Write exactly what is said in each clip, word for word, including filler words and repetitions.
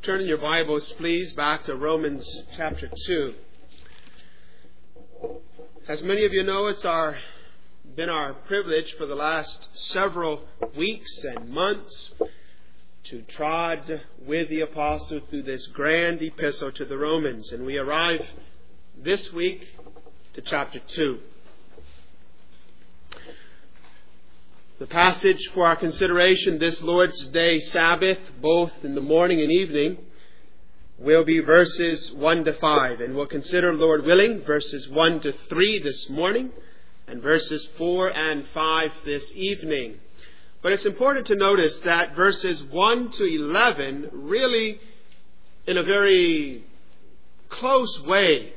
Turn in your Bibles, please, back to Romans chapter two. As many of you know, it's our been our privilege for the last several weeks and months to trod with the apostle through this grand epistle to the Romans. And we arrive this week to chapter two. The passage for our consideration this Lord's Day Sabbath, both in the morning and evening, will be verses one to five. And we'll consider, Lord willing, verses one to three this morning and verses four and five this evening. But it's important to notice that verses one to eleven really, in a very close way,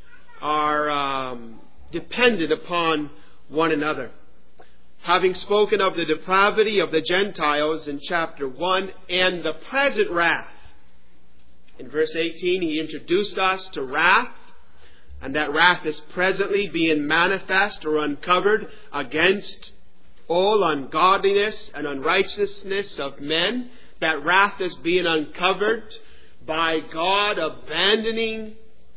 are um, dependent upon one another. Having spoken of the depravity of the Gentiles in chapter one and the present wrath, in verse eighteen he introduced us to wrath, and that wrath is presently being manifest or uncovered against all ungodliness and unrighteousness of men. That wrath is being uncovered by God abandoning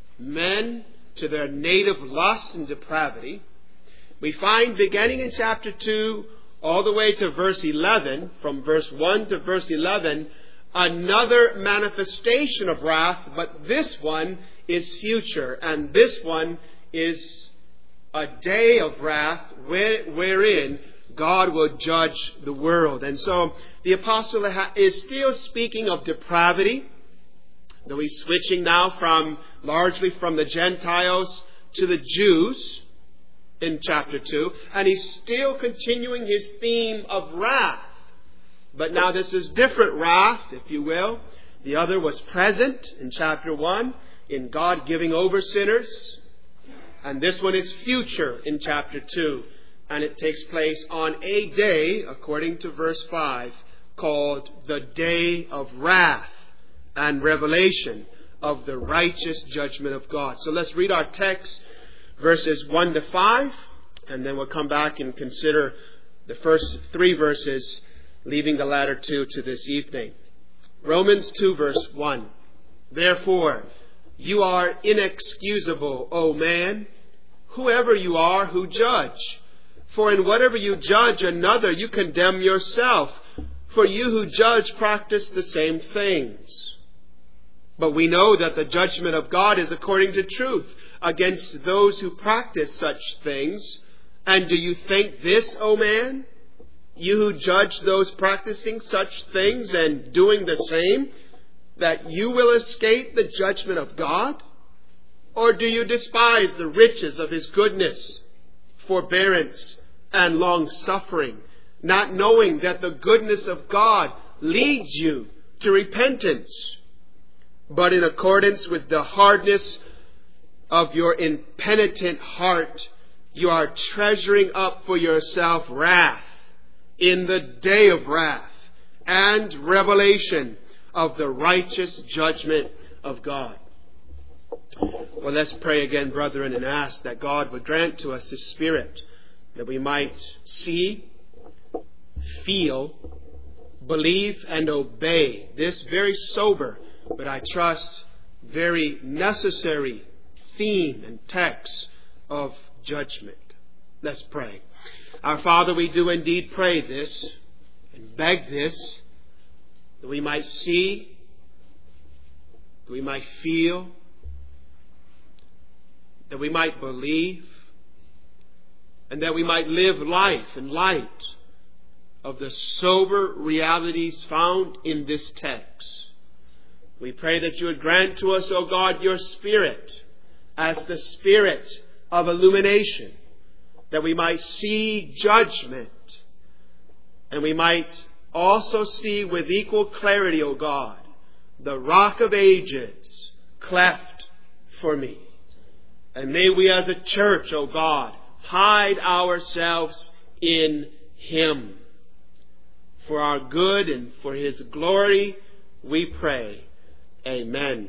men to their native lust and depravity. We find, beginning in chapter two, all the way to verse eleven, from verse one to verse eleven, another manifestation of wrath, but this one is future, and this one is a day of wrath wherein God will judge the world. And so the apostle is still speaking of depravity, though he's switching now from largely from the Gentiles to the Jews in chapter two, and he's still continuing his theme of wrath. But now this is different wrath, if you will. The other was present in chapter one, in God giving over sinners. And this one is future in chapter two. And it takes place on a day, according to verse five, called the day of wrath and revelation of the righteous judgment of God. So let's read our text, verses one to five, and then we'll come back and consider the first three verses, leaving the latter two to this evening. Romans two, verse one. Therefore, you are inexcusable, O man, whoever you are who judge. For in whatever you judge another, you condemn yourself. For you who judge practice the same things. But we know that the judgment of God is according to truth against those who practice such things. And do you think this, O man, you who judge those practicing such things and doing the same, that you will escape the judgment of God? Or do you despise the riches of His goodness, forbearance, and long-suffering, not knowing that the goodness of God leads you to repentance? But in accordance with the hardness of your impenitent heart, you are treasuring up for yourself wrath in the day of wrath and revelation of the righteous judgment of God. Well, let's pray again, brethren, and ask that God would grant to us His Spirit, that we might see, feel, believe, and obey this very sober, but I trust very necessary theme and text of judgment. Let's pray. Our Father, we do indeed pray this and beg this, that we might see, that we might feel, that we might believe, and that we might live life in light of the sober realities found in this text. We pray that you would grant to us, O God, your Spirit as the Spirit of illumination, that we might see judgment, and we might also see with equal clarity, O God, the Rock of Ages cleft for me. And may we as a church, O God, hide ourselves in Him. For our good and for His glory, we pray. Amen.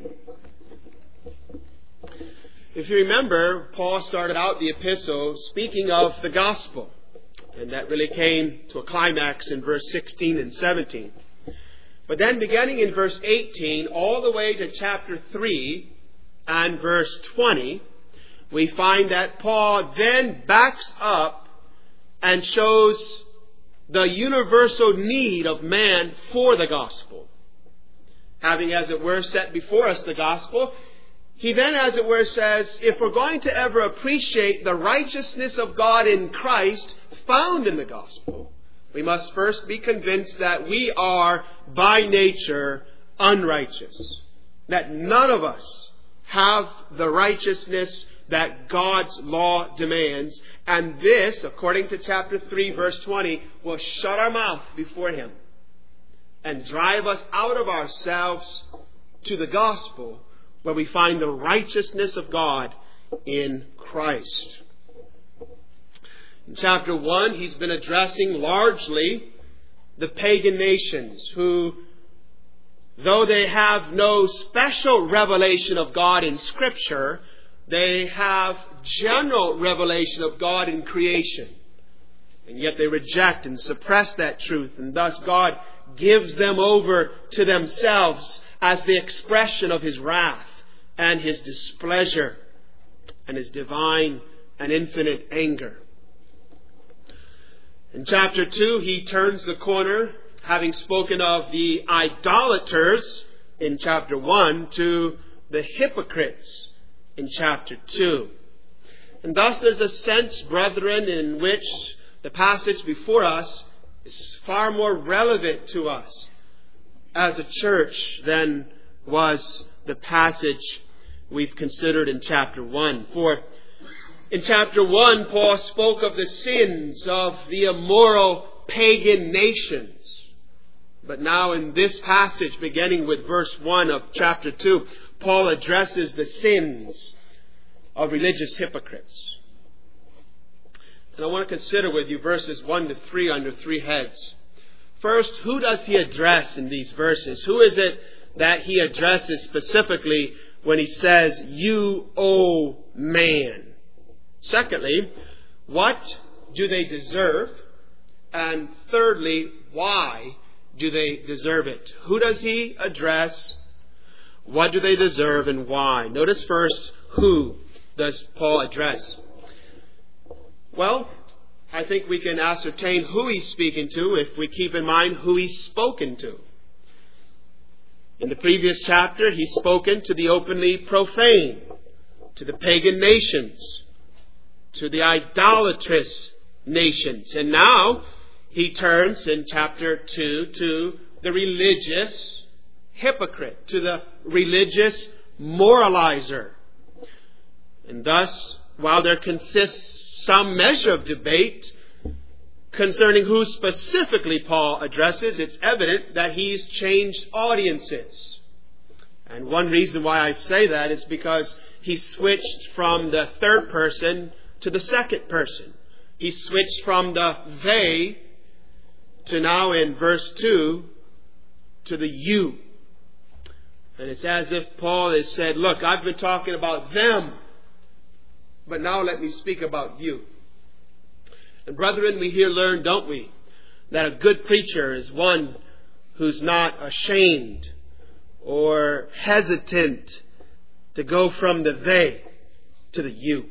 If you remember, Paul started out the epistle speaking of the gospel. And that really came to a climax in verse sixteen and seventeen. But then beginning in verse eighteen all the way to chapter three and verse twenty, we find that Paul then backs up and shows the universal need of man for the gospel. Having, as it were, set before us the gospel, he then, as it were, says, if we're going to ever appreciate the righteousness of God in Christ found in the gospel, we must first be convinced that we are, by nature, unrighteous. That none of us have the righteousness that God's law demands. And this, according to chapter three, verse twenty, will shut our mouth before Him and drive us out of ourselves to the gospel, where we find the righteousness of God in Christ. In chapter one, he's been addressing largely the pagan nations who, though they have no special revelation of God in Scripture, they have general revelation of God in creation. And yet they reject and suppress that truth, and thus God gives them over to themselves as the expression of His wrath and His displeasure and His divine and infinite anger. In chapter two, he turns the corner, having spoken of the idolaters in chapter one, to the hypocrites in chapter two. And thus there's a sense, brethren, in which the passage before us is far more relevant to us as a church than was the passage we've considered in chapter one. For in chapter one, Paul spoke of the sins of the immoral pagan nations. But now in this passage, beginning with verse one of chapter two, Paul addresses the sins of religious hypocrites. And I want to consider with you verses one to three under three heads. First, who does he address in these verses? Who is it that he addresses specifically when he says, "You, O man"? Secondly, what do they deserve? And thirdly, why do they deserve it? Who does he address? What do they deserve and why? Notice first, who does Paul address? Well, I think we can ascertain who he's speaking to if we keep in mind who he's spoken to. In the previous chapter, he's spoken to the openly profane, to the pagan nations, to the idolatrous nations. And now he turns in chapter two to the religious hypocrite, to the religious moralizer. And thus, while there consists some measure of debate concerning who specifically Paul addresses, it's evident that he's changed audiences. And one reason why I say that is because he switched from the third person to the second person. He switched from the they to now in verse two to the you. And it's as if Paul has said, look, I've been talking about them, but now let me speak about you. And brethren, we here learn, don't we, that a good preacher is one who's not ashamed or hesitant to go from the they to the you.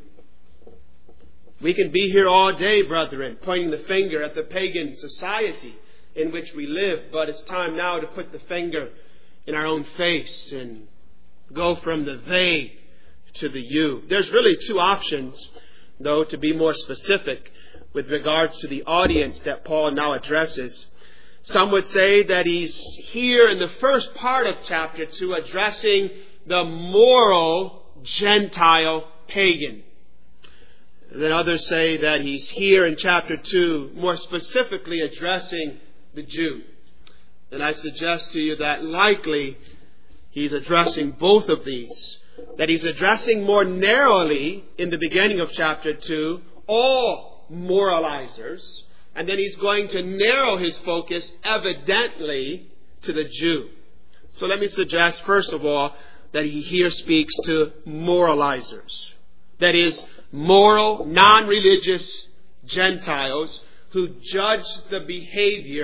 We can be here all day, brethren, pointing the finger at the pagan society in which we live, but it's time now to put the finger in our own face and go from the they to the you. There's really two options, though, to be more specific with regards to the audience that Paul now addresses. Some would say that he's here in the first part of chapter two addressing the moral Gentile pagan. Then others say that he's here in chapter two more specifically addressing the Jew. And I suggest to you that likely he's addressing both of these. That he's addressing more narrowly in the beginning of chapter two all moralizers. And then he's going to narrow his focus evidently to the Jew. So let me suggest first of all that he here speaks to moralizers. That is, moral, non-religious Gentiles who judge the behavior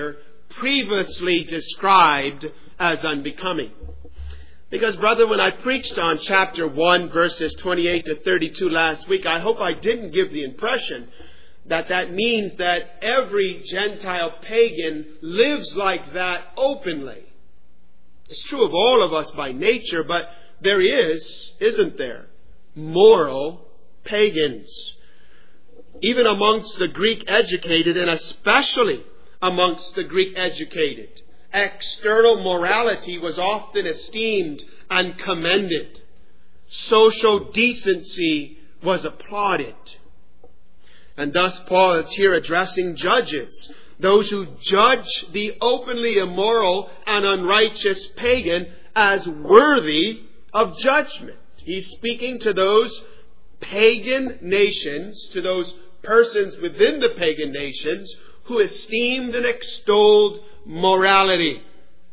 previously described as unbecoming. Because, brother, when I preached on chapter one, verses twenty-eight to thirty-two last week, I hope I didn't give the impression that that means that every Gentile pagan lives like that openly. It's true of all of us by nature, but there is, isn't there, moral pagans. Even amongst the Greek educated, and especially amongst the Greek educated, external morality was often esteemed and commended. Social decency was applauded. And thus Paul is here addressing judges, those who judge the openly immoral and unrighteous pagan as worthy of judgment. He's speaking to those pagan nations, to those persons within the pagan nations who esteemed and extolled morality.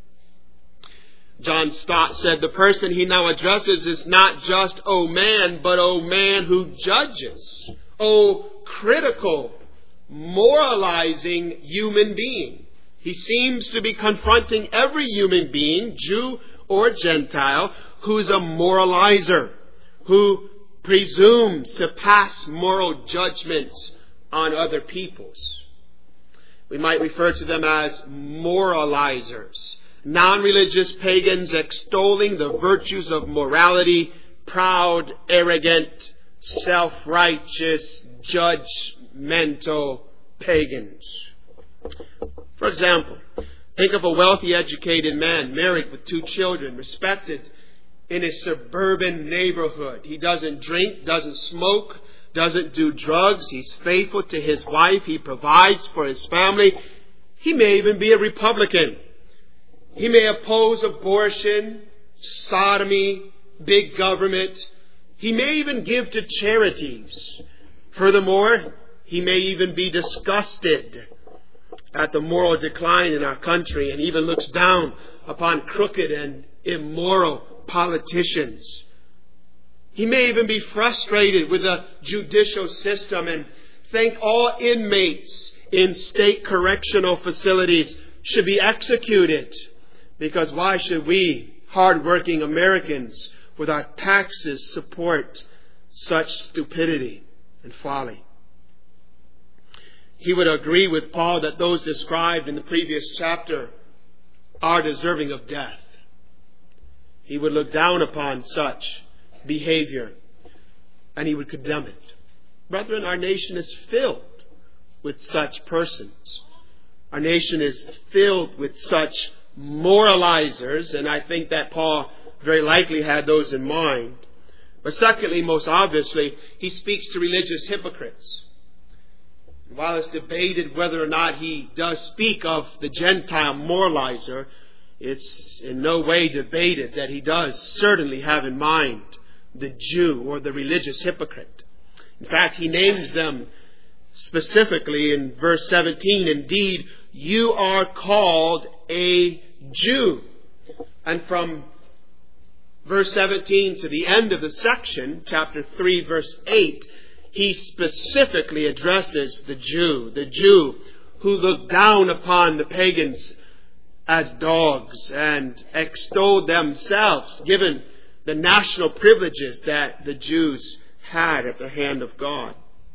John Stott said the person he now addresses is not just O man, but O man who judges. O critical, moralizing human being. He seems to be confronting every human being, Jew or Gentile, who's a moralizer, who presumes to pass moral judgments on other peoples. We might refer to them as moralizers, non-religious pagans extolling the virtues of morality, proud, arrogant, self-righteous, judgmental pagans. For example, think of a wealthy, educated man married with two children, respected in his suburban neighborhood. He doesn't drink, doesn't smoke, doesn't do drugs. He's faithful to his wife. He provides for his family. He may even be a Republican. He may oppose abortion, sodomy, big government. He may even give to charities. Furthermore, he may even be disgusted at the moral decline in our country and even looks down upon crooked and immoral politicians. He may even be frustrated with the judicial system and think all inmates in state correctional facilities should be executed. Because why should we, hard-working Americans, with our taxes, support such stupidity and folly? He would agree with Paul that those described in the previous chapter are deserving of death. He would look down upon such behavior and he would condemn it. Brethren, our nation is filled with such persons. Our nation is filled with such moralizers, and I think that Paul very likely had those in mind. But secondly, most obviously, he speaks to religious hypocrites. While it's debated whether or not he does speak of the Gentile moralizer, it's in no way debated that he does certainly have in mind the Jew or the religious hypocrite. In fact, he names them specifically in verse seventeen. Indeed, you are called a Jew. And from verse seventeen to the end of the section, chapter three, verse eight, he specifically addresses the Jew, the Jew who looked down upon the pagans as dogs and extolled themselves, given the national privileges that the Jews had at the hand of God.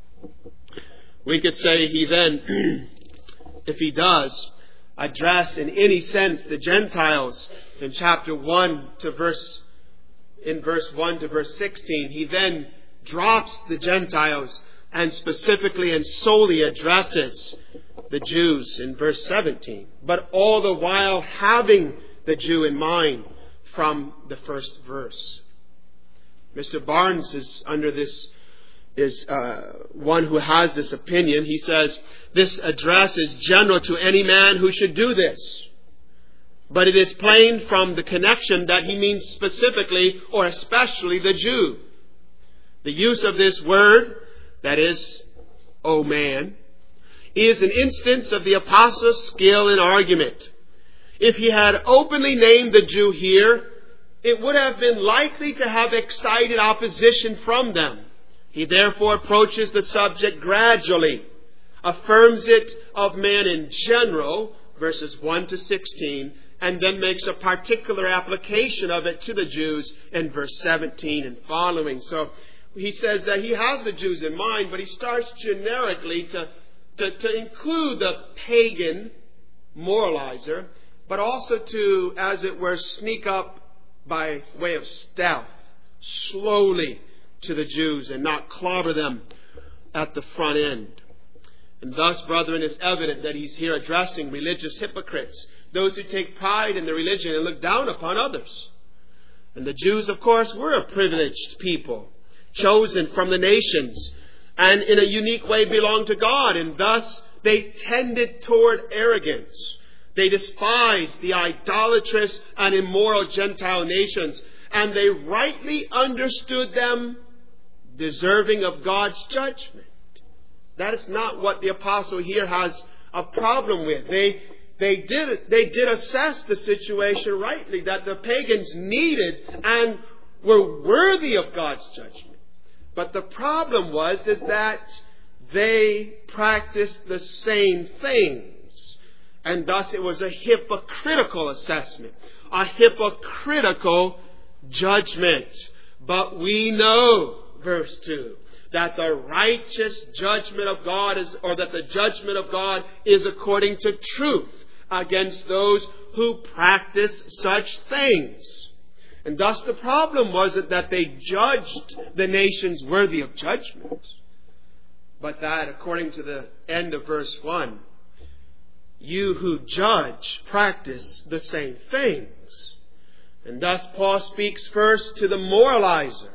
We could say he then, if he does, address in any sense the Gentiles in chapter one to verse, in verse one to verse sixteen, he then drops the Gentiles and specifically and solely addresses the Jews in verse seventeen. But all the while having the Jew in mind from the first verse. Mister Barnes is under this, is uh, one who has this opinion. He says, this address is general to any man who should do this. But it is plain from the connection that he means specifically or especially the Jew. The use of this word, that is, O man, is an instance of the apostle's skill in argument. If he had openly named the Jew here, it would have been likely to have excited opposition from them. He therefore approaches the subject gradually, affirms it of man in general, verses one to sixteen, and then makes a particular application of it to the Jews in verse seventeen and following. So he says that he has the Jews in mind, but he starts generically to, to, to include the pagan moralizer, but also to, as it were, sneak up by way of stealth, slowly to the Jews and not clobber them at the front end. And thus, brethren, it's evident that he's here addressing religious hypocrites, those who take pride in their religion and look down upon others. And the Jews, of course, were a privileged people, chosen from the nations, and in a unique way belonged to God, and thus they tended toward arrogance. They despised the idolatrous and immoral Gentile nations, and they rightly understood them deserving of God's judgment. That is not what the apostle here has a problem with. They they did they did assess the situation rightly, that the pagans needed and were worthy of God's judgment. But the problem was is that they practiced the same things, and thus it was a hypocritical assessment, a hypocritical judgment. But we know, verse two, that the righteous judgment of God is, or that the judgment of God is according to truth against those who practice such things. And thus the problem wasn't that they judged the nations worthy of judgment, but that, according to the end of verse one, you who judge practice the same things. And thus Paul speaks first to the moralizer,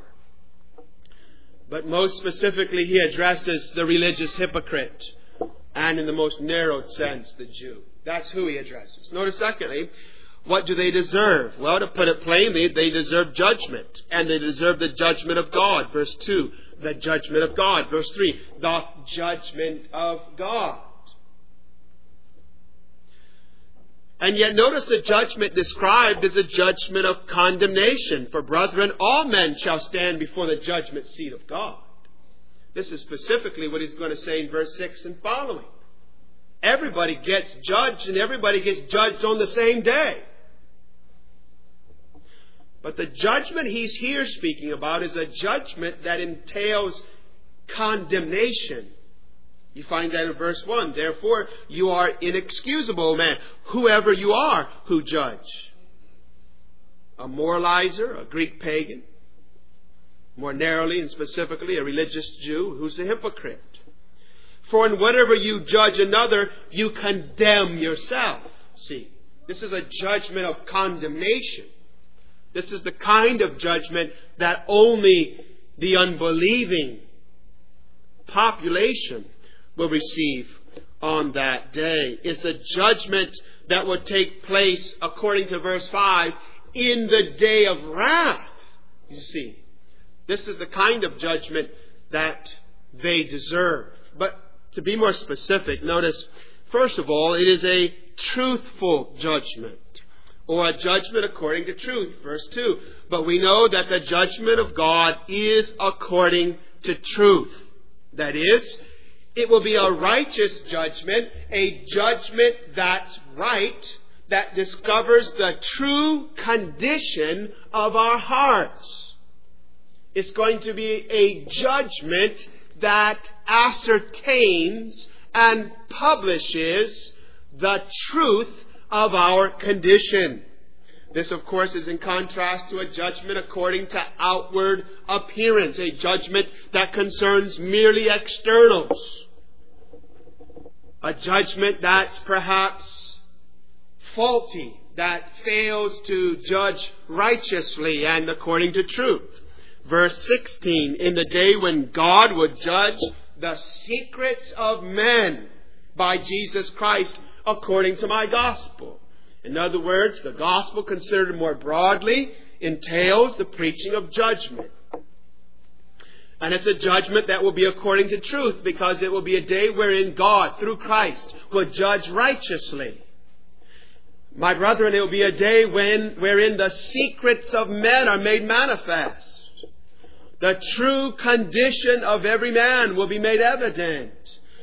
but most specifically he addresses the religious hypocrite, and in the most narrow sense, the Jew. That's who he addresses. Notice secondly, what do they deserve? Well, to put it plainly, they deserve judgment, and they deserve the judgment of God. Verse two, the judgment of God. Verse three, the judgment of God. And yet notice the judgment described is a judgment of condemnation. For brethren, all men shall stand before the judgment seat of God. This is specifically what he's going to say in verse six and following. Everybody gets judged, and everybody gets judged on the same day. But the judgment he's here speaking about is a judgment that entails condemnation. You find that in verse one. Therefore, you are inexcusable, man, whoever you are who judge. A moralizer, a Greek pagan, more narrowly and specifically a religious Jew who's a hypocrite. For in whatever you judge another, you condemn yourself. See, this is a judgment of condemnation. This is the kind of judgment that only the unbelieving population will receive on that day. It's a judgment that will take place, according to verse five, in the day of wrath. You see, this is the kind of judgment that they deserve. But to be more specific, notice, first of all, it is a truthful judgment, or a judgment according to truth. Verse two, but we know that the judgment of God is according to truth. That is, it will be a righteous judgment, a judgment that's right, that discovers the true condition of our hearts. It's going to be a judgment that ascertains and publishes the truth of our condition. This, of course, is in contrast to a judgment according to outward appearance, a judgment that concerns merely externals. A judgment that's perhaps faulty, that fails to judge righteously and according to truth. Verse sixteen, in the day when God would judge the secrets of men by Jesus Christ according to my gospel. In other words, the gospel, considered more broadly, entails the preaching of judgment. And it's a judgment that will be according to truth, because it will be a day wherein God, through Christ, will judge righteously. My brethren, it will be a day when, wherein the secrets of men are made manifest. The true condition of every man will be made evident.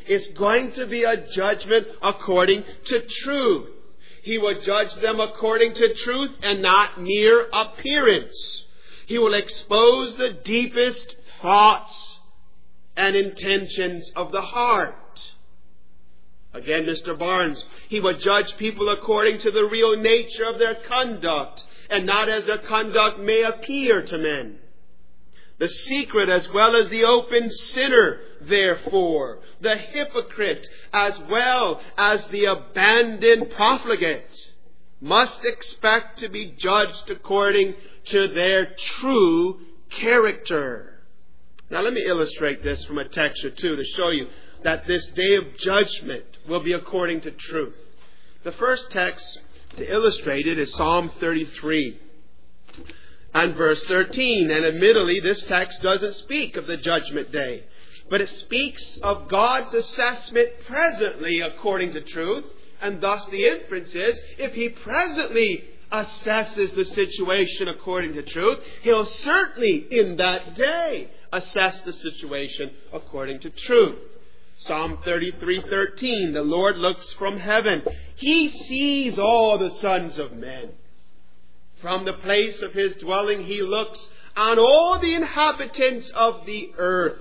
is going to be a judgment according to truth. He will judge them according to truth and not mere appearance. He will expose the deepest thoughts and intentions of the heart. Again, Mister Barnes, he will judge people according to the real nature of their conduct and not as their conduct may appear to men. The secret as well as the open sinner, therefore, the hypocrite as well as the abandoned profligate, must expect to be judged according to their true character. Now let me illustrate this from a text or two to show you that this day of judgment will be according to truth. The first text to illustrate it is Psalm thirty-three and verse thirteen. And admittedly, this text doesn't speak of the judgment day, but it speaks of God's assessment presently according to truth. And thus the inference is, if He presently assesses the situation according to truth, He'll certainly in that day assess the situation according to truth. Psalm thirty-three thirteen, the Lord looks from heaven. He sees all the sons of men. From the place of His dwelling He looks on all the inhabitants of the earth.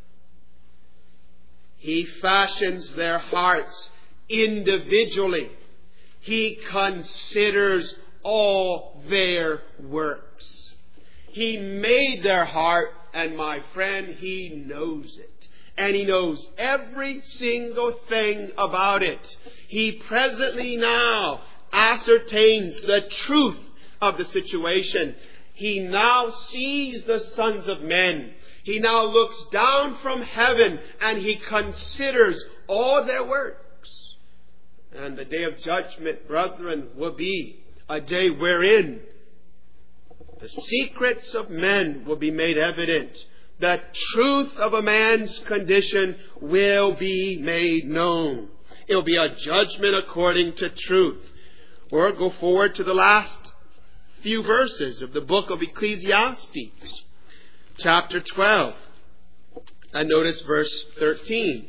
He fashions their hearts individually. He considers all their works. He made their heart, and my friend, He knows it. And He knows every single thing about it. He presently now ascertains the truth of the situation. He now sees the sons of men. He now looks down from heaven and He considers all their works. And the day of judgment, brethren, will be a day wherein the secrets of men will be made evident. The truth of a man's condition will be made known. It will be a judgment according to truth. Or go forward to the last few verses of the book of Ecclesiastes, chapter twelve. And notice verse thirteen.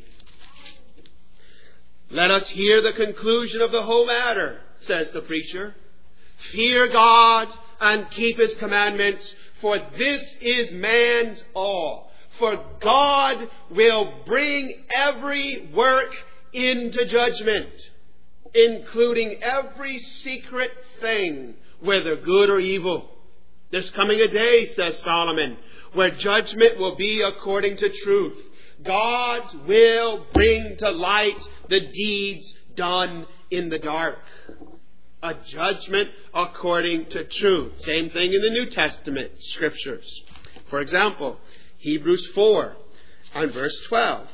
Let us hear the conclusion of the whole matter, says the preacher. Fear God and keep His commandments, for this is man's all. For God will bring every work into judgment, including every secret thing, whether good or evil. There's coming a day, says Solomon, where judgment will be according to truth. God will bring to light the deeds done in the dark. A judgment according to truth. Same thing in the New Testament scriptures. For example, Hebrews four and verse twelve.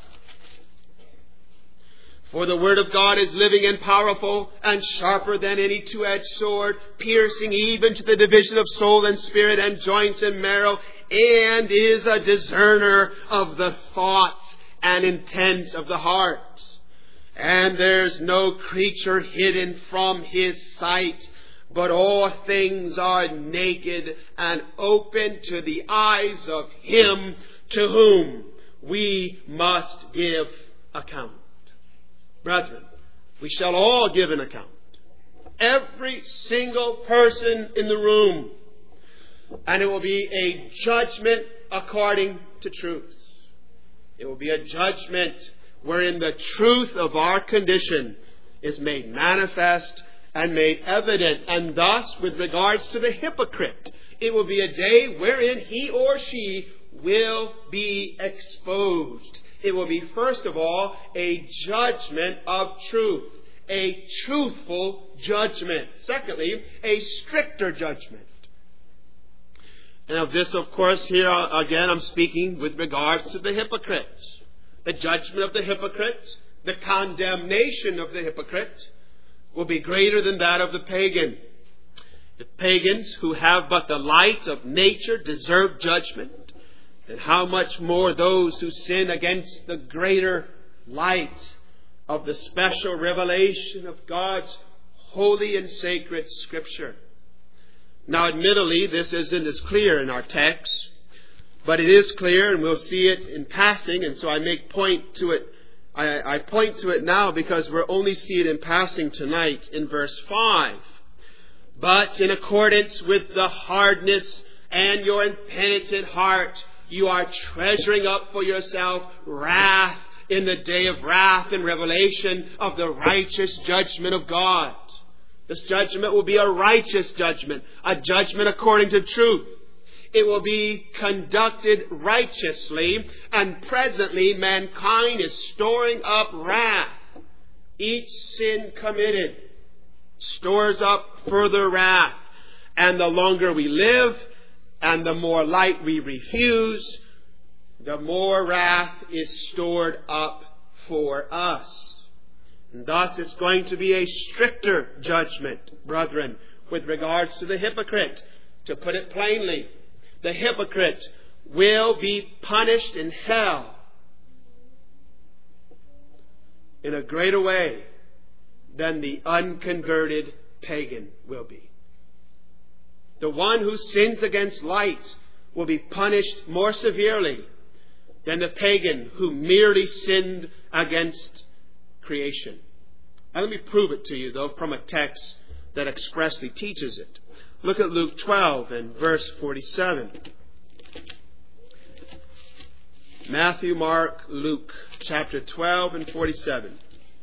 For the word of God is living and powerful and sharper than any two-edged sword, piercing even to the division of soul and spirit and joints and marrow, and is a discerner of the thoughts and intents of the heart. And there's no creature hidden from His sight, but all things are naked and open to the eyes of Him to whom we must give account. Brethren, we shall all give an account. Every single person in the room. And it will be a judgment according to truth. It will be a judgment wherein the truth of our condition is made manifest and made evident. And thus, with regards to the hypocrite, it will be a day wherein he or she will be exposed. It will be, first of all, a judgment of truth. A truthful judgment. Secondly, a stricter judgment. And of this, of course, here again I'm speaking with regards to the hypocrite. The judgment of the hypocrite, the condemnation of the hypocrite, will be greater than that of the pagan. The pagans who have but the light of nature deserve judgment, and how much more those who sin against the greater light of the special revelation of God's holy and sacred Scripture. Now, admittedly, this isn't as clear in our text, but it is clear, and we'll see it in passing, and so I make point to it I, I point to it now because we'll only see it in passing tonight in verse five. But in accordance with the hardness and your impenitent heart, you are treasuring up for yourself wrath in the day of wrath and revelation of the righteous judgment of God. This judgment will be a righteous judgment, a judgment according to truth. It will be conducted righteously, and presently mankind is storing up wrath. Each sin committed stores up further wrath. And the longer we live, and the more light we refuse, the more wrath is stored up for us. And thus it's going to be a stricter judgment, brethren, with regards to the hypocrite. To put it plainly, the hypocrite will be punished in hell in a greater way than the unconverted pagan will be. The one who sins against light will be punished more severely than the pagan who merely sinned against creation. Now let me prove it to you, though, from a text that expressly teaches it. Look at Luke twelve and verse forty-seven. Matthew, Mark, Luke, chapter twelve and forty-seven.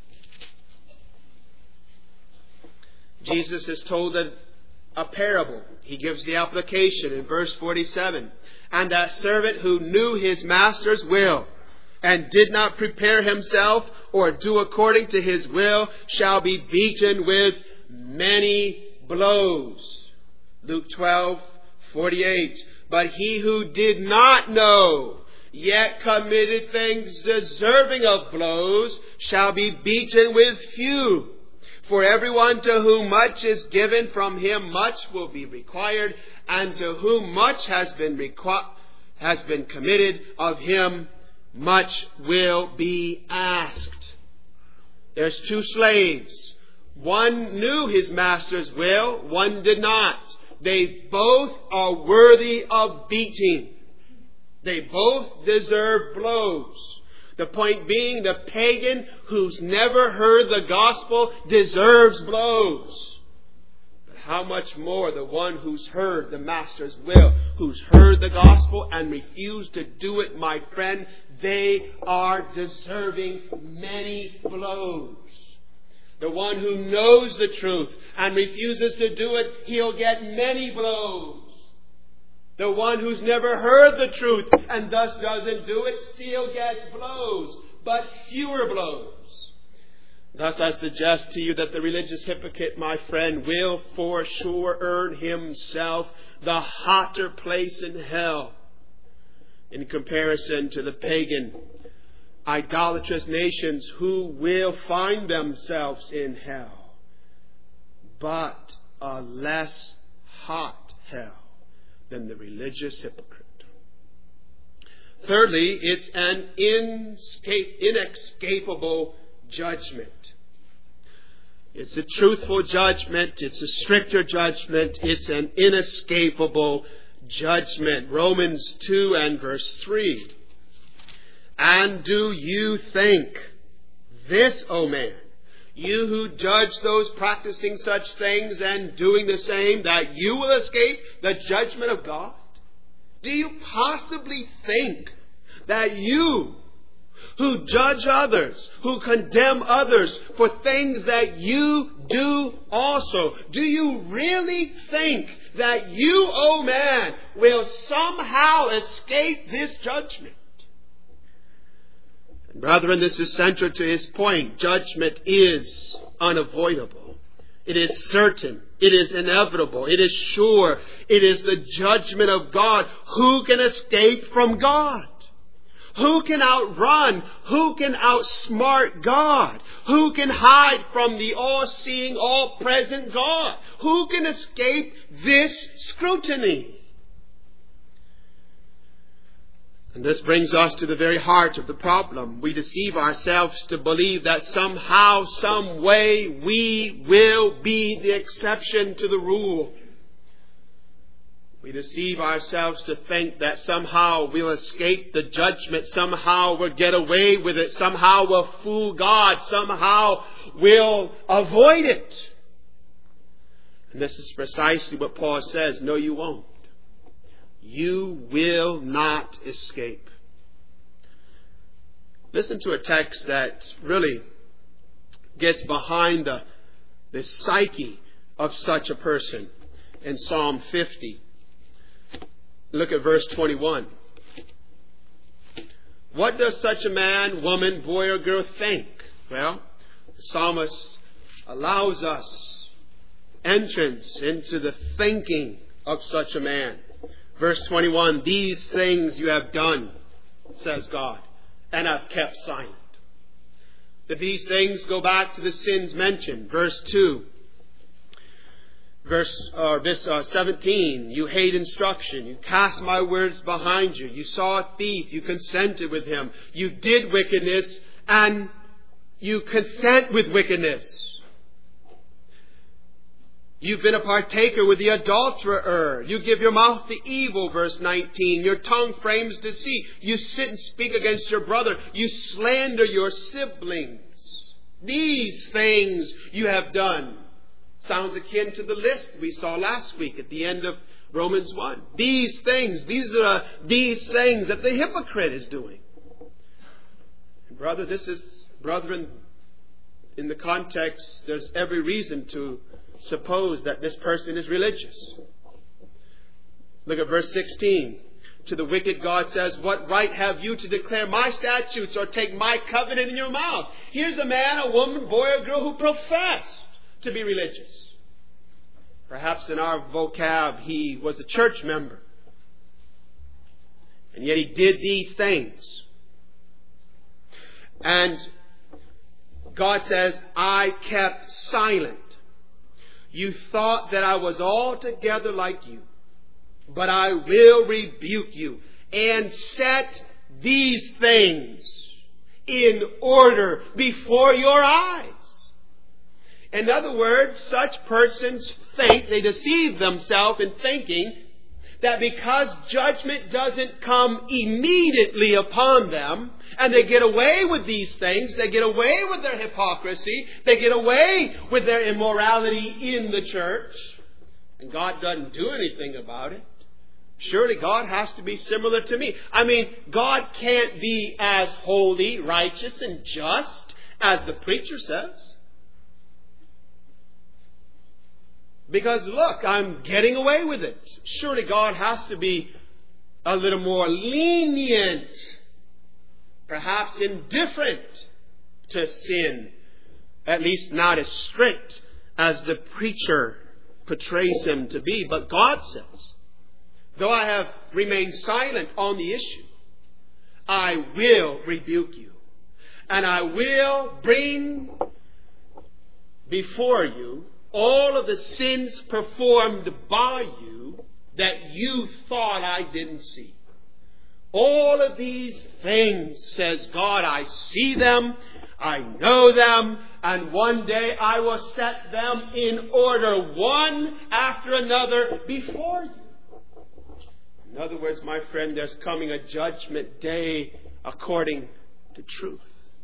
Jesus is told that a parable. He gives the application in verse forty-seven. And that servant who knew his master's will and did not prepare himself or do according to his will shall be beaten with many blows. Luke twelve forty-eight. But he who did not know, yet committed things deserving of blows, shall be beaten with few. For everyone to whom much is given, from him much will be required, and to whom much has been requ- has been committed, of him much will be asked. There's two slaves. One knew his master's will, one did not. They both are worthy of beating. They both deserve blows. The point being, the pagan who's never heard the gospel deserves blows. But how much more the one who's heard the master's will, who's heard the gospel and refused to do it, my friend, they are deserving many blows. The one who knows the truth and refuses to do it, he'll get many blows. The one who's never heard the truth and thus doesn't do it still gets blows, but fewer blows. Thus I suggest to you that the religious hypocrite, my friend, will for sure earn himself the hotter place in hell in comparison to the pagan, idolatrous nations who will find themselves in hell, but a less hot hell than the religious hypocrite. Thirdly, it's an inescape, inescapable judgment. It's a truthful judgment. It's a stricter judgment. It's an inescapable judgment. Romans two and verse three. And do you think this, O man, you who judge those practicing such things and doing the same, that you will escape the judgment of God? Do you possibly think that you who judge others, who condemn others for things that you do also, do you really think that you, O man, will somehow escape this judgment? Brethren, this is central to his point. Judgment is unavoidable. It is certain. It is inevitable. It is sure. It is the judgment of God. Who can escape from God? Who can outrun? Who can outsmart God? Who can hide from the all-seeing, all-present God? Who can escape this scrutiny? And this brings us to the very heart of the problem. We deceive ourselves to believe that somehow, some way, we will be the exception to the rule. We deceive ourselves to think that somehow we'll escape the judgment, somehow we'll get away with it, somehow we'll fool God, somehow we'll avoid it. And this is precisely what Paul says. No, you won't. You will not escape. Listen to a text that really gets behind the, the psyche of such a person in Psalm fifty. Look at verse twenty-one. What does such a man, woman, boy, or girl think? Well, the psalmist allows us entrance into the thinking of such a man. Verse twenty-one, these things you have done, says God, and have kept silent. That these things go back to the sins mentioned. Verse two. Verse uh, this uh, seventeen, you hate instruction. You cast my words behind you. You saw a thief. You consented with him. You did wickedness and you consent with wickedness. You've been a partaker with the adulterer. You give your mouth to evil, verse nineteen. Your tongue frames deceit. You sit and speak against your brother. You slander your siblings. These things you have done. Sounds akin to the list we saw last week at the end of Romans one. These things, these are these things that the hypocrite is doing. And brother, this is, brethren, in the context, there's every reason to suppose that this person is religious. Look at verse sixteen. To the wicked God says, what right have you to declare my statutes or take my covenant in your mouth? Here's a man, a woman, boy, or girl who professed to be religious. Perhaps in our vocab, he was a church member. And yet he did these things. And God says, I kept silent. You thought that I was altogether like you, but I will rebuke you and set these things in order before your eyes. In other words, such persons think, they deceive themselves in thinking that because judgment doesn't come immediately upon them, and they get away with these things, they get away with their hypocrisy, they get away with their immorality in the church, and God doesn't do anything about it. Surely God has to be similar to me. I mean, God can't be as holy, righteous, and just as the preacher says. Because look, I'm getting away with it. Surely God has to be a little more lenient, perhaps indifferent to sin, at least not as strict as the preacher portrays him to be. But God says, though I have remained silent on the issue, I will rebuke you, and I will bring before you all of the sins performed by you that you thought I didn't see. All of these things, says God, I see them, I know them, and one day I will set them in order, one after another, before you. In other words, my friend, there's coming a judgment day according to truth.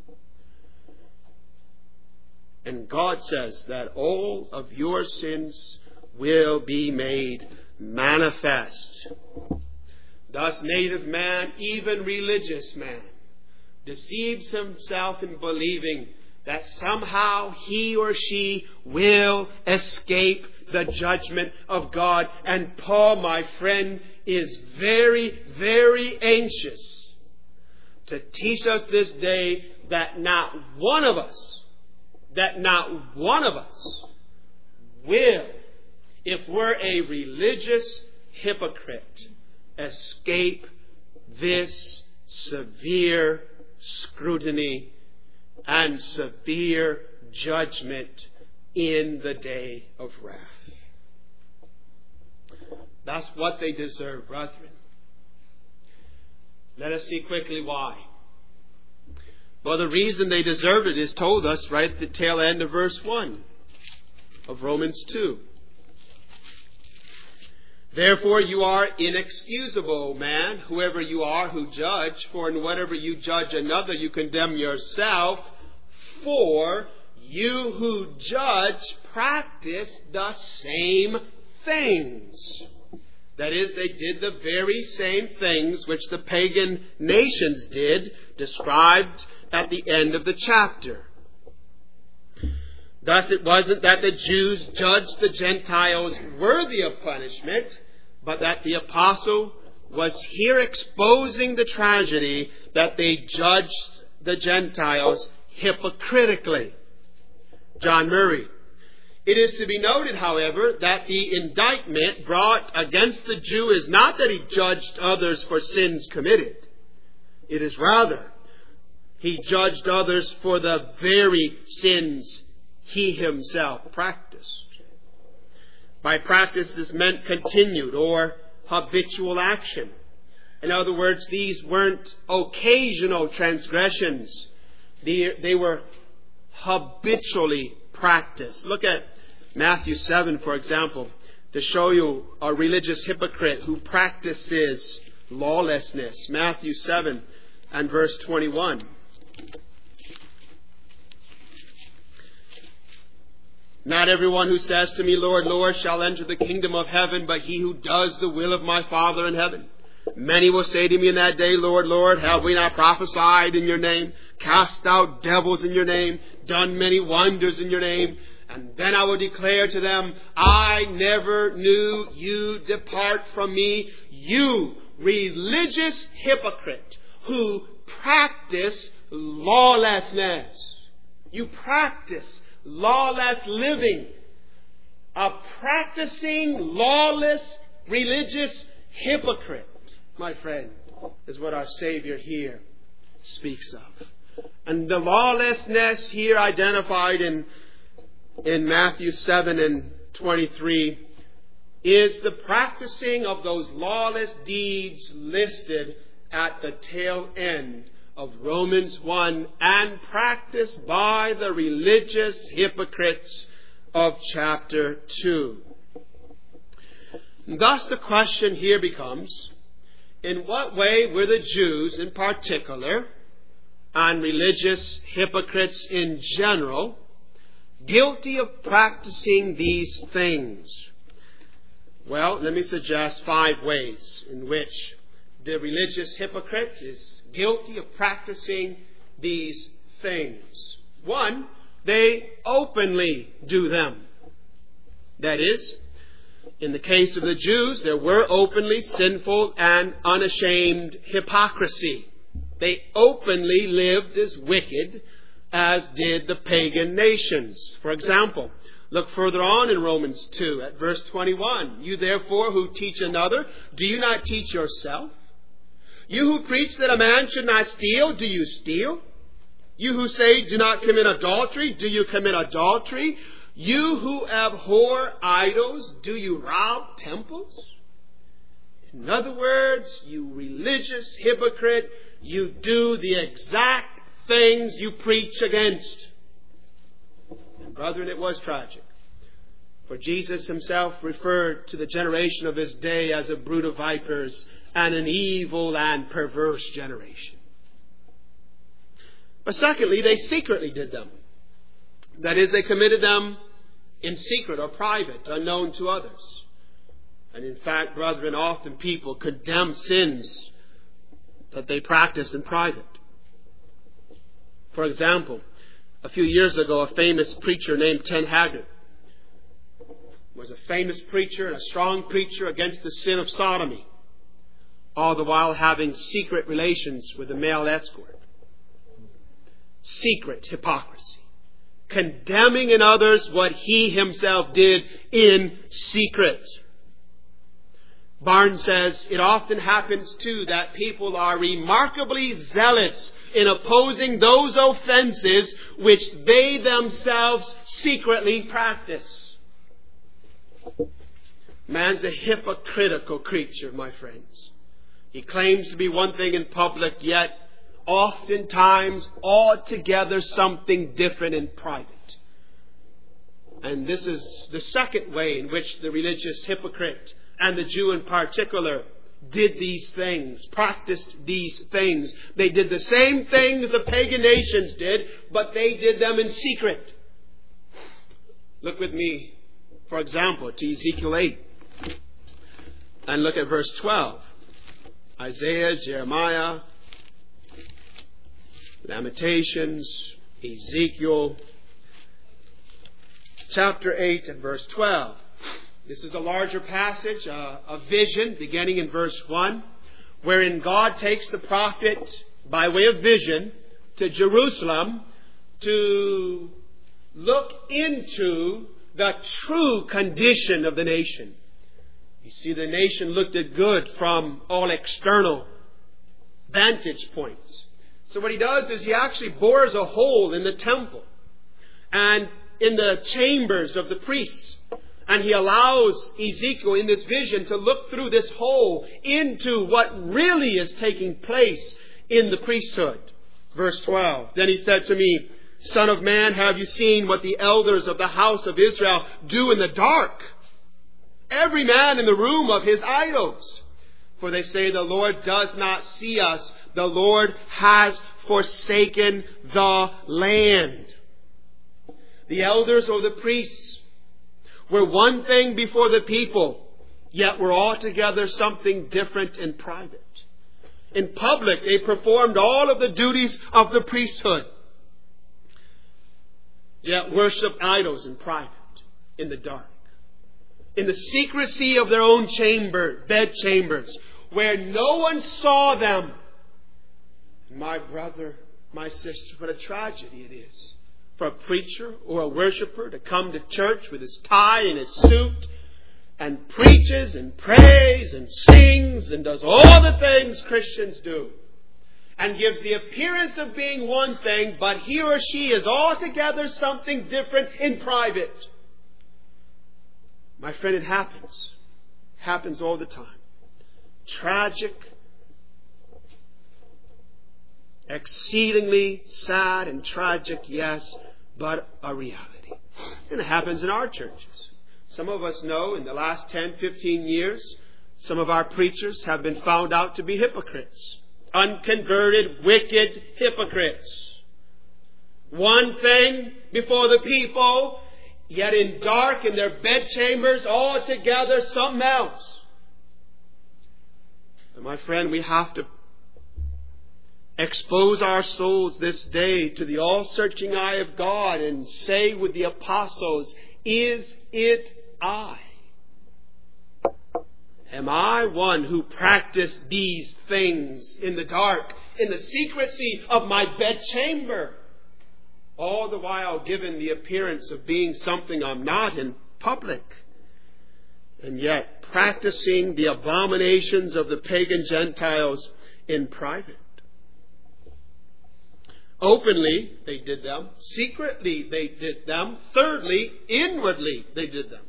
And God says that all of your sins will be made manifest. Thus, native man, even religious man, deceives himself in believing that somehow he or she will escape the judgment of God. And Paul, my friend, is very, very anxious to teach us this day that not one of us that not one of us will, if we're a religious hypocrite, escape this severe scrutiny and severe judgment in the day of wrath. That's what they deserve, brethren. Let us see quickly why. Well, the reason they deserved it is told us right at the tail end of verse one of Romans two. Therefore you are inexcusable, man, whoever you are who judge, for in whatever you judge another, you condemn yourself, for you who judge practice the same things. That is, they did the very same things which the pagan nations did, described at the end of the chapter. Thus it wasn't that the Jews judged the Gentiles worthy of punishment, but that the apostle was here exposing the tragedy that they judged the Gentiles hypocritically. John Murray. It is to be noted, however, that the indictment brought against the Jew is not that he judged others for sins committed. It is rather, he judged others for the very sins he himself practiced. By practice, this meant continued or habitual action. In other words, these weren't occasional transgressions. They, they were habitually practiced. Look at Matthew seven, for example, to show you a religious hypocrite who practices lawlessness. Matthew seven and verse twenty-one. Not everyone who says to me, Lord, Lord, shall enter the kingdom of heaven, but he who does the will of my Father in heaven. Many will say to me in that day, Lord, Lord, have we not prophesied in your name, cast out devils in your name, done many wonders in your name? And then I will declare to them, I never knew you. Depart from me, you religious hypocrite who practice lawlessness. You practice lawless living. A practicing lawless religious hypocrite, my friend, is what our Savior here speaks of. And the lawlessness here identified in, in Matthew seven and twenty-three is the practicing of those lawless deeds listed at the tail end of Romans one and practiced by the religious hypocrites of chapter two. Thus the question here becomes, in what way were the Jews in particular, and religious hypocrites in general, guilty of practicing these things? Well, let me suggest five ways in which the religious hypocrite is guilty of practicing these things. One, they openly do them. That is, in the case of the Jews, there were openly sinful and unashamed hypocrisy. They openly lived as wicked as did the pagan nations. For example, look further on in Romans two at verse twenty-one. You therefore who teach another, do you not teach yourself? You who preach that a man should not steal, do you steal? You who say do not commit adultery, do you commit adultery? You who abhor idols, do you rob temples? In other words, you religious hypocrite, you do the exact things you preach against. And brethren, it was tragic. For Jesus himself referred to the generation of his day as a brood of vipers and an evil and perverse generation. But secondly, they secretly did them. That is, they committed them in secret or private, unknown to others. And in fact, brethren, often people condemn sins that they practice in private. For example, a few years ago, a famous preacher named Ted Haggard was a famous preacher and a strong preacher against the sin of sodomy, all the while having secret relations with a male escort. Secret hypocrisy. Condemning in others what he himself did in secret. Barnes says, it often happens too that people are remarkably zealous in opposing those offenses which they themselves secretly practice. Man's a hypocritical creature, my friends. He claims to be one thing in public, yet oftentimes altogether something different in private. And this is the second way in which the religious hypocrite and the Jew in particular, did these things, practiced these things. They did the same things the pagan nations did, but they did them in secret. Look with me, for example, to Ezekiel eight. And look at verse twelve. Isaiah, Jeremiah, Lamentations, Ezekiel, chapter eight and verse twelve. This is a larger passage, uh, a vision beginning in verse one, wherein God takes the prophet by way of vision to Jerusalem to look into the true condition of the nation. You see, the nation looked at good from all external vantage points. So what he does is he actually bores a hole in the temple and in the chambers of the priests. And he allows Ezekiel in this vision to look through this hole into what really is taking place in the priesthood. Verse twelve. Then he said to me, Son of man, have you seen what the elders of the house of Israel do in the dark? Every man in the room of his idols. For they say, the Lord does not see us. The Lord has forsaken the land. The elders or the priests were one thing before the people, yet were altogether something different in private. In public, they performed all of the duties of the priesthood, yet worshipped idols in private, in the dark, in the secrecy of their own chamber, bed chambers, where no one saw them. My brother, my sister, what a tragedy it is for a preacher or a worshiper to come to church with his tie and his suit and preaches and prays and sings and does all the things Christians do and gives the appearance of being one thing, but he or she is altogether something different in private. My friend, it happens. It happens all the time. Tragic, exceedingly sad and tragic, yes, but a reality. And it happens in our churches. Some of us know in the last ten, fifteen years, some of our preachers have been found out to be hypocrites. Unconverted, wicked hypocrites. One thing before the people, yet in dark in their bedchambers, altogether something else. And my friend, we have to expose our souls this day to the all-searching eye of God and say with the apostles, is it I? Am I one who practiced these things in the dark, in the secrecy of my bedchamber? All the while given the appearance of being something I'm not in public. And yet practicing the abominations of the pagan Gentiles in private. Openly, they did them. Secretly, they did them. Thirdly, inwardly, they did them.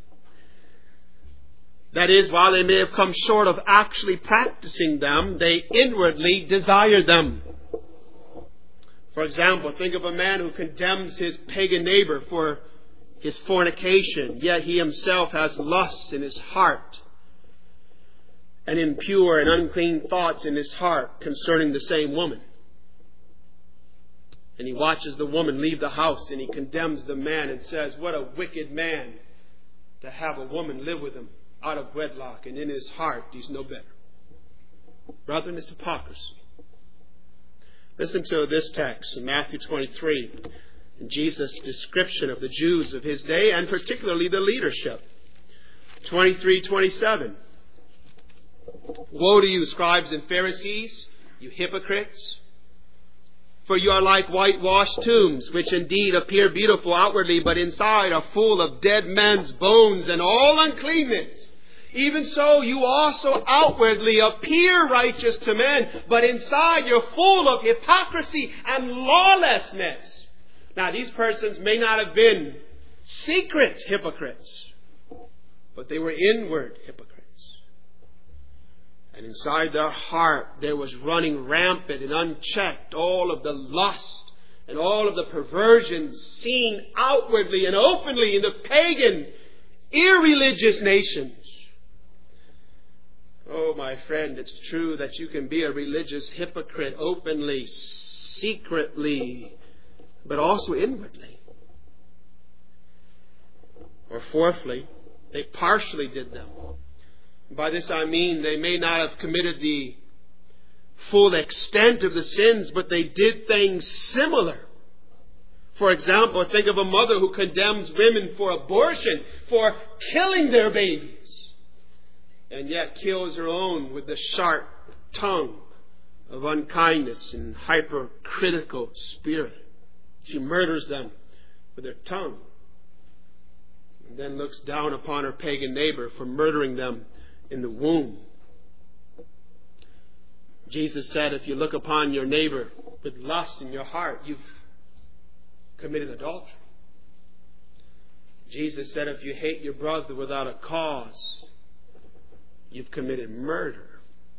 That is, while they may have come short of actually practicing them, they inwardly desired them. For example, think of a man who condemns his pagan neighbor for his fornication, yet he himself has lusts in his heart and impure and unclean thoughts in his heart concerning the same woman. And he watches the woman leave the house and he condemns the man and says, what a wicked man to have a woman live with him out of wedlock, and in his heart he's no better. Brethren, it's hypocrisy. Listen to this text in Matthew twenty-three, in Jesus' description of the Jews of his day, and particularly the leadership. twenty-three twenty-seven. Woe to you, scribes and Pharisees, you hypocrites! For you are like whitewashed tombs, which indeed appear beautiful outwardly, but inside are full of dead men's bones and all uncleanness. Even so, you also outwardly appear righteous to men, but inside you're full of hypocrisy and lawlessness. Now, these persons may not have been secret hypocrites, but they were inward hypocrites. And inside their heart there was running rampant and unchecked all of the lust and all of the perversions seen outwardly and openly in the pagan, irreligious nations. Oh, my friend, it's true that you can be a religious hypocrite openly, secretly, but also inwardly. Or fourthly, they partially did them. By this I mean they may not have committed the full extent of the sins, but they did things similar. For example, think of a mother who condemns women for abortion, for killing their babies, and yet kills her own with the sharp tongue of unkindness and hypercritical spirit. She murders them with her tongue, and then looks down upon her pagan neighbor for murdering them in the womb. Jesus said, if you look upon your neighbor with lust in your heart, you've committed adultery. Jesus said, if you hate your brother without a cause, you've committed murder.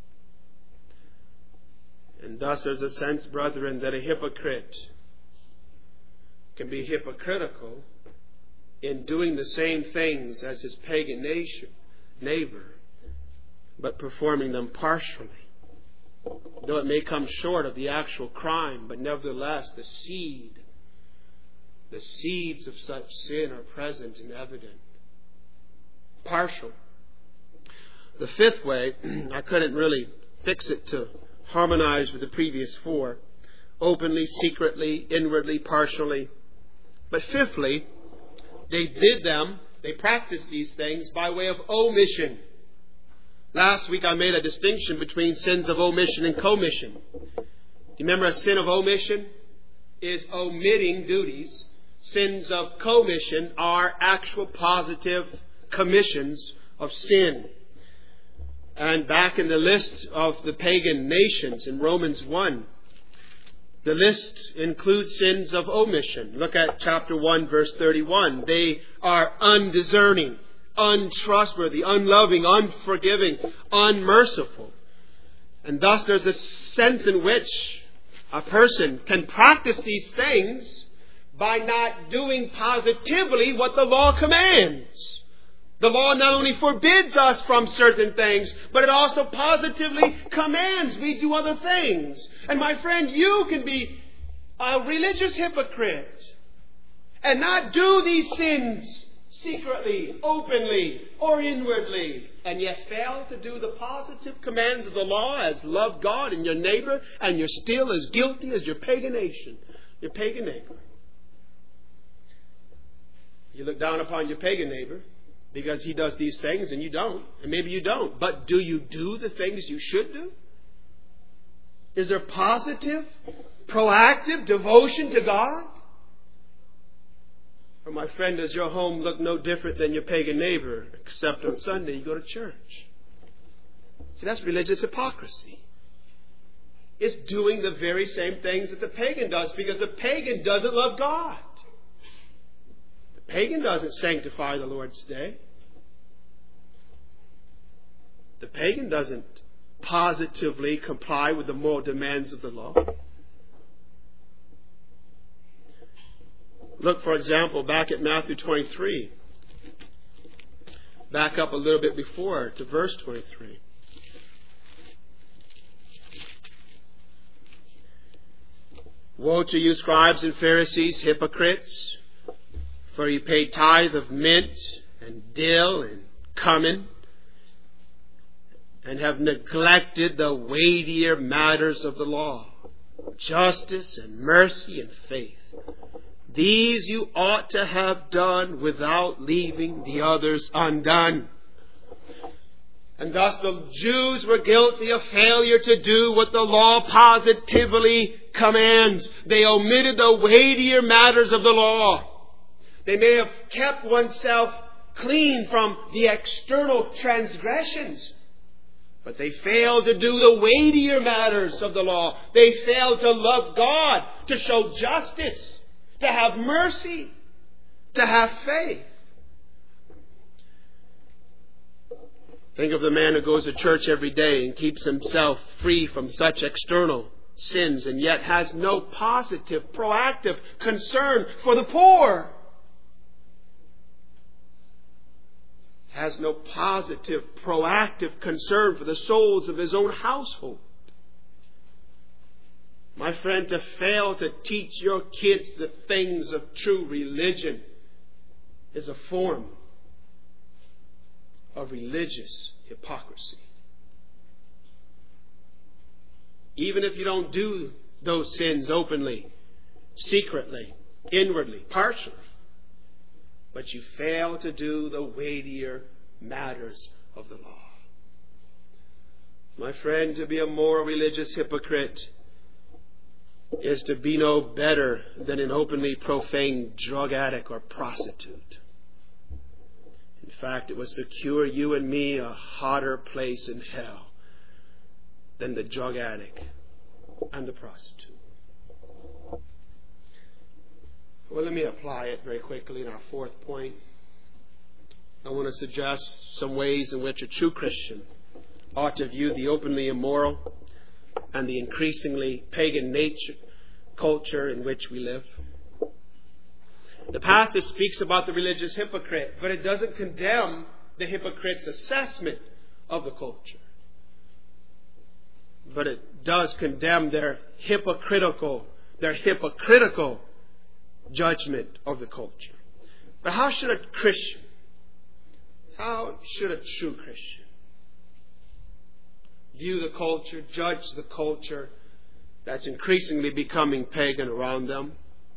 And thus there's a sense, brethren, that a hypocrite can be hypocritical in doing the same things as his pagan nation, neighbor, but performing them partially. Though it may come short of the actual crime, but nevertheless the seed, the seeds of such sin are present and evident. Partial. The fifth way, I couldn't really fix it to harmonize with the previous four. Openly, secretly, inwardly, partially. But fifthly, they did them, they practiced these things by way of omission. Last week I made a distinction between sins of omission and commission. Do you remember a sin of omission is omitting duties? Sins of commission are actual positive commissions of sin. And back in the list of the pagan nations in Romans one, the list includes sins of omission. Look at chapter one, verse thirty-one. They are undiscerning, untrustworthy, unloving, unforgiving, unmerciful. And thus there's a sense in which a person can practice these things by not doing positively what the law commands. The law not only forbids us from certain things, but it also positively commands we do other things. And my friend, you can be a religious hypocrite and not do these sins secretly, openly, or inwardly, and yet fail to do the positive commands of the law as love God and your neighbor, and you're still as guilty as your pagan nation, your pagan neighbor. You look down upon your pagan neighbor because he does these things and you don't, and maybe you don't. But do you do the things you should do? Is there positive, proactive devotion to God? Or, my friend, does your home look no different than your pagan neighbor, except on Sunday you go to church? See, that's religious hypocrisy. It's doing the very same things that the pagan does, because the pagan doesn't love God. The pagan doesn't sanctify the Lord's day. The pagan doesn't positively comply with the moral demands of the law. Look, for example, back at Matthew twenty-three. Back up a little bit before to verse twenty-three. Woe to you, scribes and Pharisees, hypocrites, for you pay tithe of mint and dill and cumin, and have neglected the weightier matters of the law, justice and mercy and faith. These you ought to have done without leaving the others undone. And thus the Jews were guilty of failure to do what the law positively commands. They omitted the weightier matters of the law. They may have kept oneself clean from the external transgressions, but they failed to do the weightier matters of the law. They failed to love God, to show justice, to have mercy, to have faith. Think of the man who goes to church every day and keeps himself free from such external sins, and yet has no positive, proactive concern for the poor. has no positive, proactive concern for the souls of his own household. My friend, to fail to teach your kids the things of true religion is a form of religious hypocrisy. Even if you don't do those sins openly, secretly, inwardly, partially, but you fail to do the weightier matters of the law. My friend, to be a moral religious hypocrite is to be no better than an openly profane drug addict or prostitute. In fact, it will secure you and me a hotter place in hell than the drug addict and the prostitute. Well, let me apply it very quickly in our fourth point. I want to suggest some ways in which a true Christian ought to view the openly immoral and the increasingly pagan nature, culture in which we live. The passage speaks about the religious hypocrite, but it doesn't condemn the hypocrite's assessment of the culture. But it does condemn their hypocritical, their hypocritical judgment of the culture. But how should a Christian, how should a true Christian view the culture, judge the culture that's increasingly becoming pagan around them?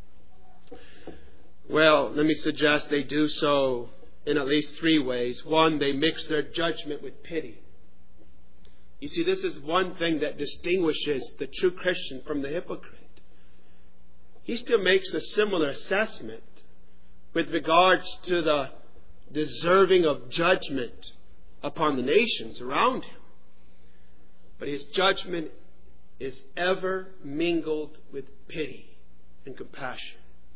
Well, let me suggest they do so in at least three ways. One, they mix their judgment with pity. You see, this is one thing that distinguishes the true Christian from the hypocrite. He still makes a similar assessment with regards to the deserving of judgment upon the nations around him. But his judgment is ever mingled with pity and compassion.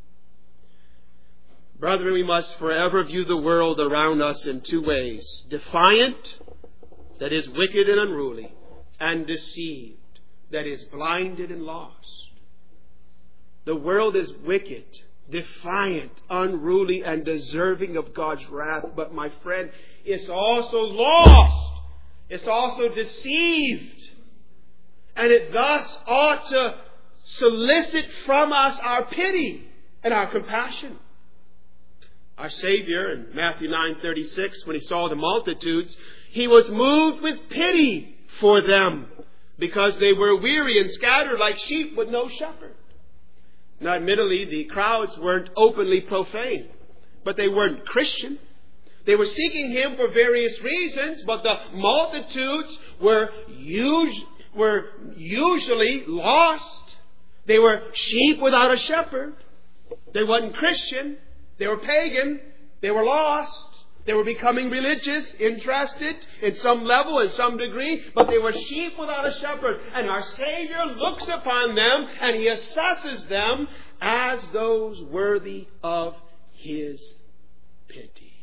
Brethren, we must forever view the world around us in two ways. Defiant, that is wicked and unruly, and deceived, that is blinded and lost. The world is wicked, defiant, unruly, and deserving of God's wrath. But my friend, it's also lost. It's also deceived. And it thus ought to solicit from us our pity and our compassion. Our Savior in Matthew nine thirty-six, when he saw the multitudes, he was moved with pity for them because they were weary and scattered like sheep with no shepherd. Now, admittedly, the crowds weren't openly profane, but they weren't Christian. They were seeking him for various reasons, but the multitudes were, us- were usually lost. They were sheep without a shepherd. They weren't Christian. They were pagan. They were lost. They were becoming religious, interested in some level, in some degree, but they were sheep without a shepherd. And our Savior looks upon them and he assesses them as those worthy of his pity.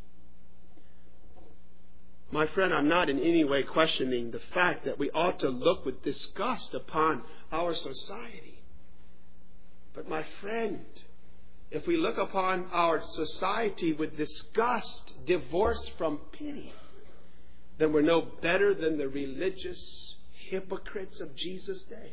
My friend, I'm not in any way questioning the fact that we ought to look with disgust upon our society. But my friend, if we look upon our society with disgust, divorced from pity, then we're no better than the religious hypocrites of Jesus' day.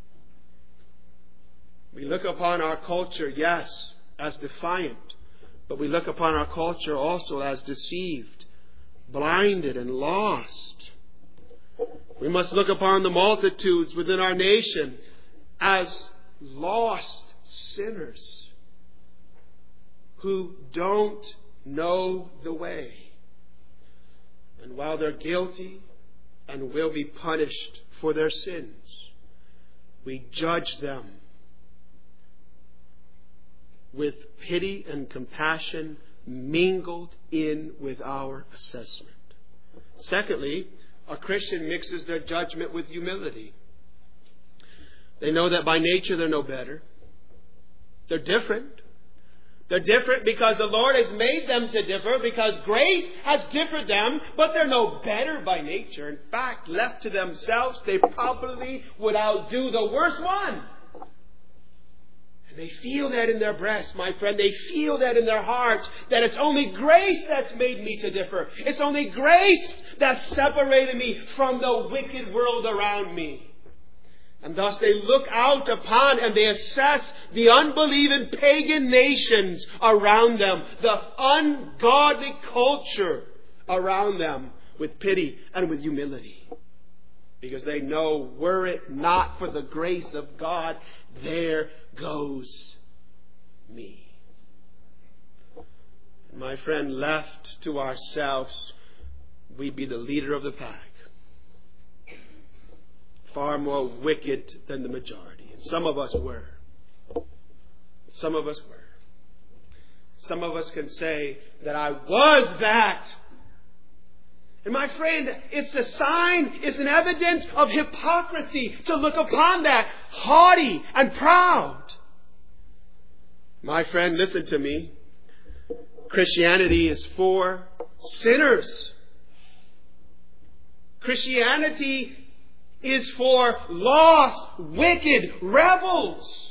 We look upon our culture, yes, as defiant, but we look upon our culture also as deceived, blinded, and lost. We must look upon the multitudes within our nation as lost sinners who don't know the way. And while they're guilty and will be punished for their sins, we judge them with pity and compassion mingled in with our assessment. Secondly, a Christian mixes their judgment with humility. They know that by nature they're no better. They're different. They're different because the Lord has made them to differ, because grace has differed them, but they're no better by nature. In fact, left to themselves, they probably would outdo the worst one. They feel that in their breast, my friend. They feel that in their heart, that it's only grace that's made me to differ. It's only grace that's separated me from the wicked world around me. And thus they look out upon and they assess the unbelieving pagan nations around them, the ungodly culture around them, with pity and with humility. Because they know, were it not for the grace of God, there goes me. My friend, left to ourselves, we'd be the leader of the pack. Far more wicked than the majority. And some of us were. Some of us were. Some of us can say that I was that. And my friend, it's a sign, it's an evidence of hypocrisy to look upon that, haughty and proud. My friend, listen to me. Christianity is for sinners. Christianity is for lost, wicked rebels.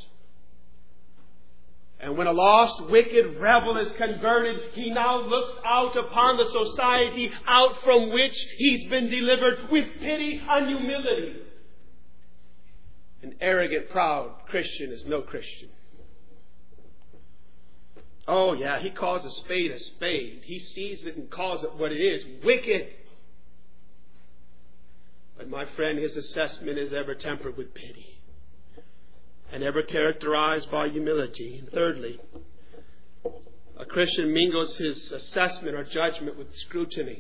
And when a lost, wicked rebel is converted, he now looks out upon the society out from which he's been delivered with pity and humility. An arrogant, proud Christian is no Christian. Oh yeah, he calls a spade a spade. He sees it and calls it what it is, wicked. But my friend, his assessment is ever tempered with pity. And ever characterized by humility. And thirdly, a Christian mingles his assessment or judgment with scrutiny.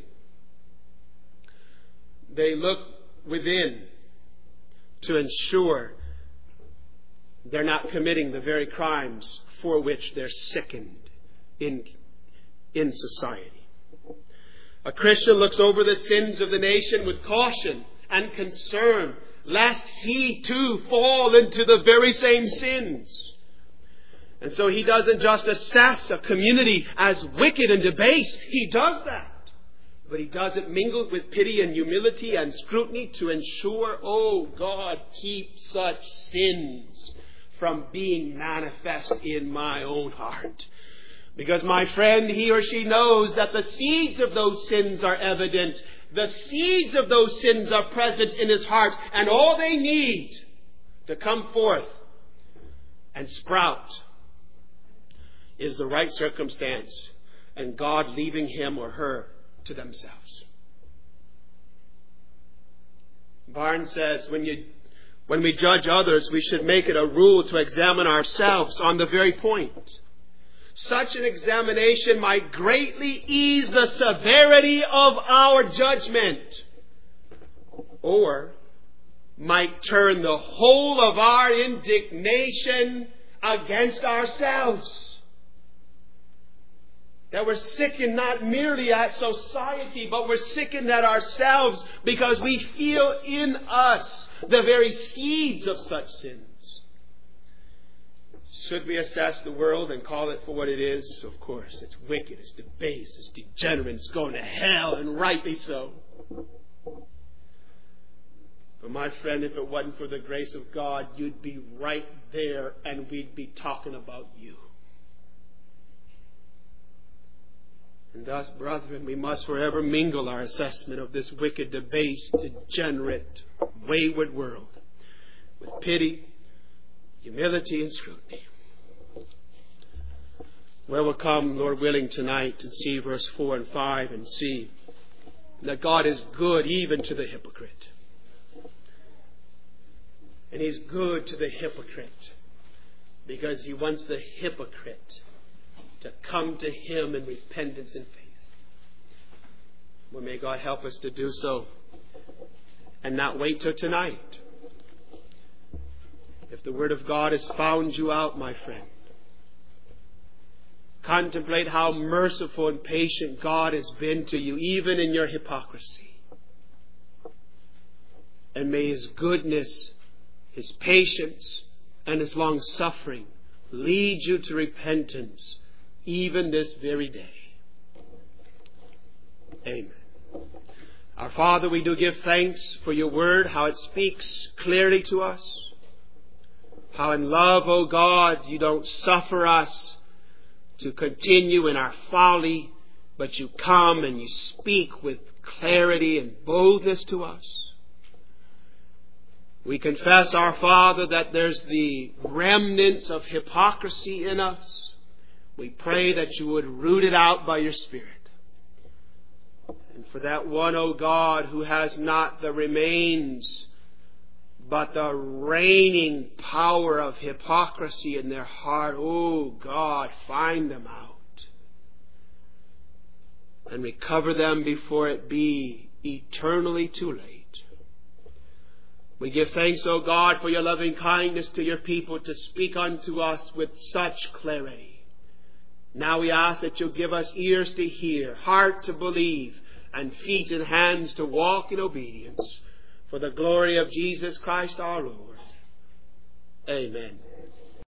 They look within to ensure they're not committing the very crimes for which they're sickened in, in society. A Christian looks over the sins of the nation with caution and concern, lest he too fall into the very same sins. And so he doesn't just assess a community as wicked and debased. He does that. But he does it mingled with pity and humility and scrutiny to ensure, oh God, keep such sins from being manifest in my own heart. Because my friend, he or she knows that the seeds of those sins are evident. The seeds of those sins are present in his heart, and all they need to come forth and sprout is the right circumstance and God leaving him or her to themselves. Barnes says, when you, when we judge others, we should make it a rule to examine ourselves on the very point. Such an examination might greatly ease the severity of our judgment, or might turn the whole of our indignation against ourselves. That we're sickened not merely at society, but we're sickened at ourselves because we feel in us the very seeds of such sins. Should we assess the world and call it for what it is? Of course, it's wicked, it's debased, it's degenerate, it's going to hell, and rightly so. But my friend, if it wasn't for the grace of God, you'd be right there and we'd be talking about you. And thus, brethren, we must forever mingle our assessment of this wicked, debased, degenerate, wayward world with pity, humility, and scrutiny. Well, we'll come, Lord willing, tonight and see verse four and five and see that God is good even to the hypocrite. And He's good to the hypocrite because He wants the hypocrite to come to Him in repentance and faith. Well, may God help us to do so and not wait till tonight. If the Word of God has found you out, my friend, contemplate how merciful and patient God has been to you, even in your hypocrisy. And may His goodness, His patience, and His long-suffering lead you to repentance, even this very day. Amen. Our Father, we do give thanks for your Word, how it speaks clearly to us, How in love, O God, you don't suffer us to continue in our folly, but you come and you speak with clarity and boldness to us. We confess, our Father, that there's the remnants of hypocrisy in us. We pray that you would root it out by your Spirit. And for that one, O God, who has not the remains, but the reigning power of hypocrisy in their heart, O God, find them out and recover them before it be eternally too late. We give thanks, O God, for your loving kindness to your people to speak unto us with such clarity. Now we ask that you'll give us ears to hear, heart to believe, and feet and hands to walk in obedience, for the glory of Jesus Christ our Lord. Amen.